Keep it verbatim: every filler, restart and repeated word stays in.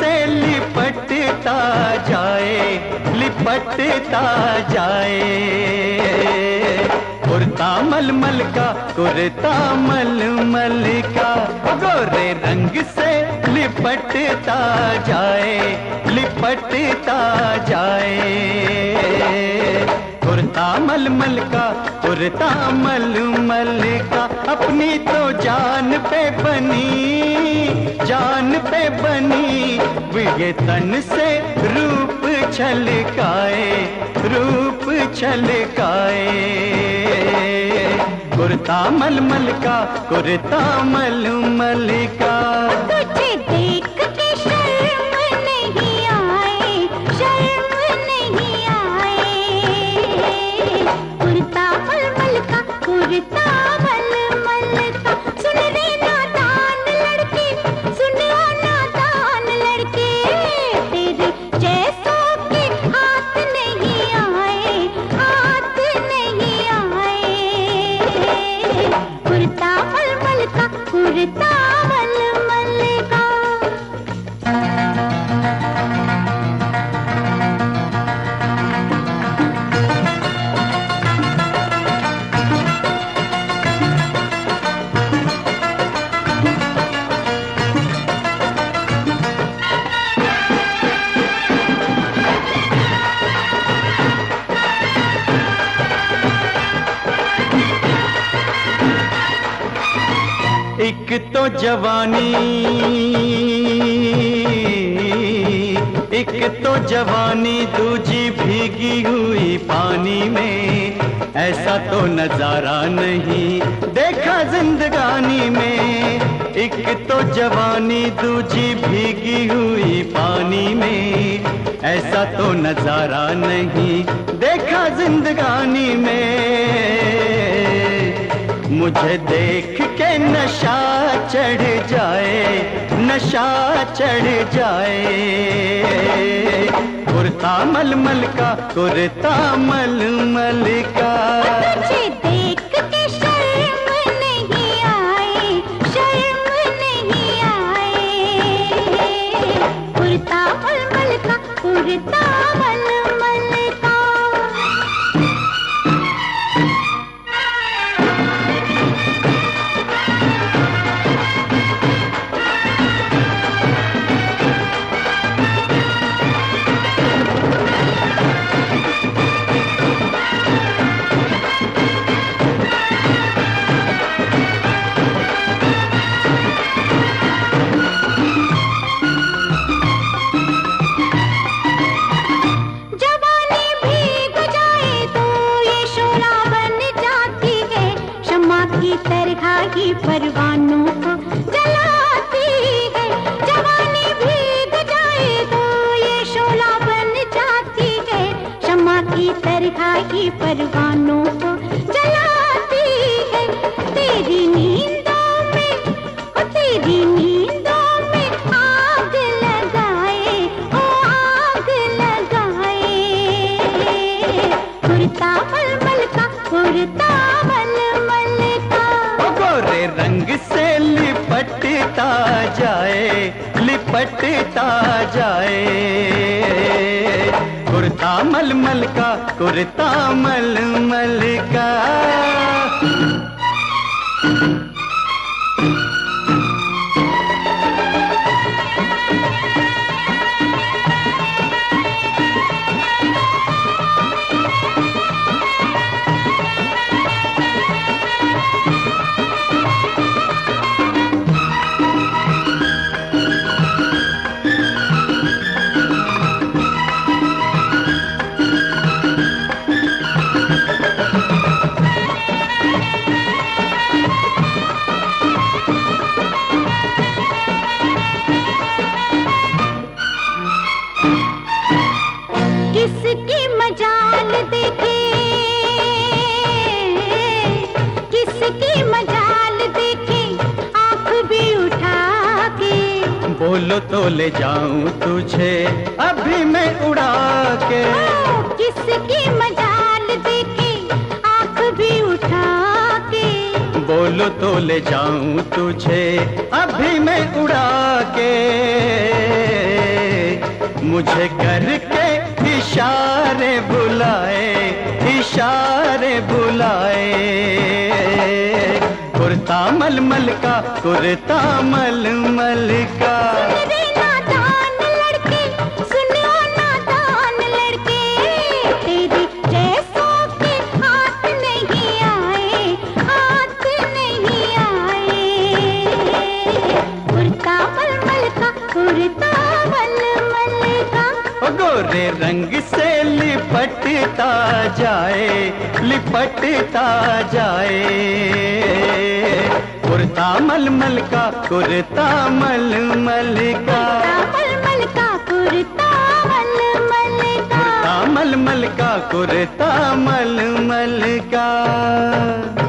से लिपटता जाए, लिपटता जाए। कुर्ता मलमल का, कुर्ता मलमल का, गोरे रंग से लिपटता जाए, लिपटता जाए। कुर्ता मलमल का, कुर्ता मलमल का, अपनी तो जान पे बनी, जान पे बनी, ये तन से रूप छलकाए, रूप छलकाए। कुर्ता मलमल का, कुर्ता मलमल का। तुझे देख के शर्म नहीं आए, शर्म नहीं आए। कुर्ता मलमल का, कुर्ता मलमल का। सुन रे नादान लड़के, सुन ओ नादान लड़के, तेरे जैसों के हाथ नहीं आए, हाथ नहीं आए। कुर्ता मलमल का, कुर्ता मलमल का। एक तो जवानी, एक तो जवानी, दूजी भीगी हुई पानी में। ऐसा तो नजारा नहीं देखा जिंदगानी में। एक तो जवानी, दूजी भीगी हुई पानी में। ऐसा तो नजारा नहीं देखा जिंदगानी में। मुझे देख के नशा चढ़ जाए, नशा चढ़ जाए। कुर्ता मलमल का, कुर्ता मलमल का। तुझे देख के शर्म नहीं आए, शर्म नहीं आए। कुर्ता मलमल का, कुर्ता मलमल का। परवानों को जलाती है, जवानी भीग जाए तो ये शोला बन जाती है। शम्मा की तरह ही परवानों को जलाती है। तेरी नींदों में, ओ तेरी नींदों में आग लगाए, ओ आग लगाए। कुर्ता मलमल का, कुर्ता मलमल का। गोरे रंग से लिपटता जाए, लिपटता जाए। कुर्ता मलमल का, कुर्ता मलमल का। किसकी मजाल देखे, किसकी मजाल देखे, आँख भी उठा के। बोलो तो ले जाऊं तुझे अभी मैं उड़ा के। किसकी मजाल देखे, आँख भी उठा के। बोलो तो ले जाऊं तुझे अभी मैं उड़ा के। मुझे करके इशारे बुलाए, इशारे बुलाए। कुर्ता मलमल का, कुर्ता मलमल का। गोरे रंग से लिपटता जाए, लिपटता जाए। कुर्ता मलमल का, कुर्ता मलमल का, मलमल का कुर्ता मलमल का, कुर्ता मलमल का, कुर्ता मलमल का।